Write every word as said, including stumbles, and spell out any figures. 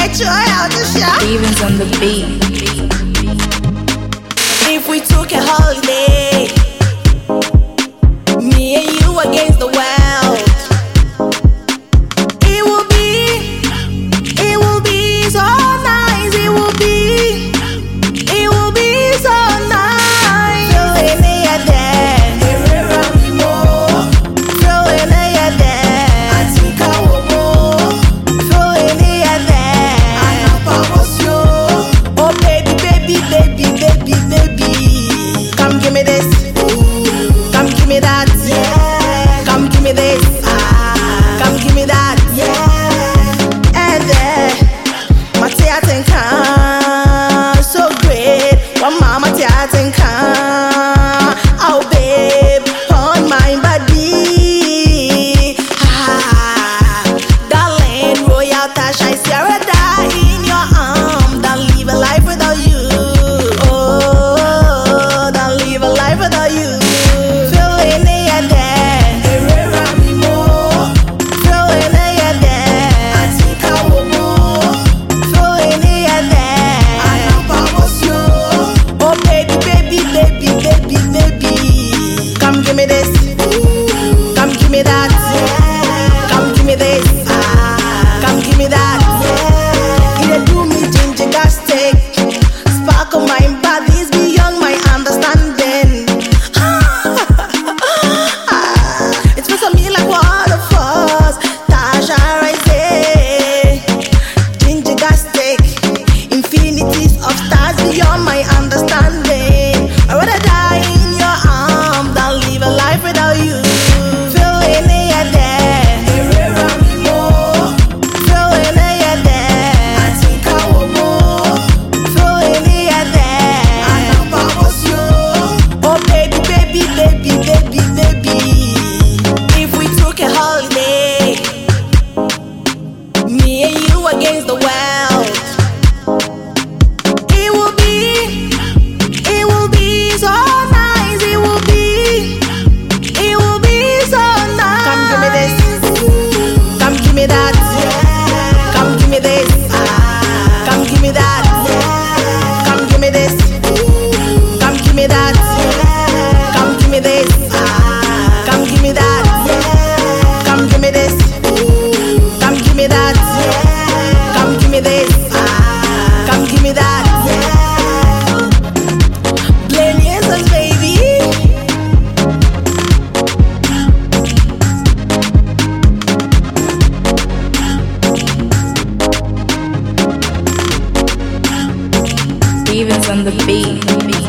Stevens on the beat. If we took a holiday, me and you against the world, it will be, it will be so nice. It will be, it will be so nice. Feeling it there, feeling it there. I think I will more. Feeling it there. Oh baby, baby, baby, baby, baby, come give me this, come give me that, yeah. Come give me this, ah. Come give me that, yeah. And then my theater can so great, one mama theater can, oh babe, on my body, ah, darling, royal Tasha, I see her die in your arm, don't live a life without you. Oh, don't live a life without you. Feeling it there, feeling it there. I think I will more. Feeling it there. Oh baby, baby, baby, baby, baby, come give me this, come give me that, come give me this, come give me that. It do me ginger gastic, sparkle my body's beyond my understanding. It feels to me like waterfalls, Tasha, I say, ginger gastic, infinities of stars beyond my understanding. I rather die in your arms than live a life without you. Feeling it there, feeling it there. I think I will more. Feeling it there. Oh baby, baby, baby, baby, baby. If we took a holiday, me and you against the world, it will be, it will be so nice. It will be, it will be so nice. Come give me this, come give me that, come give me this, come give me that, come give me this, come give me that, come give me this, come give me that, come give me this, come give me that, come give me this, come give me that. Blame yourself, baby. Stevens on the beat.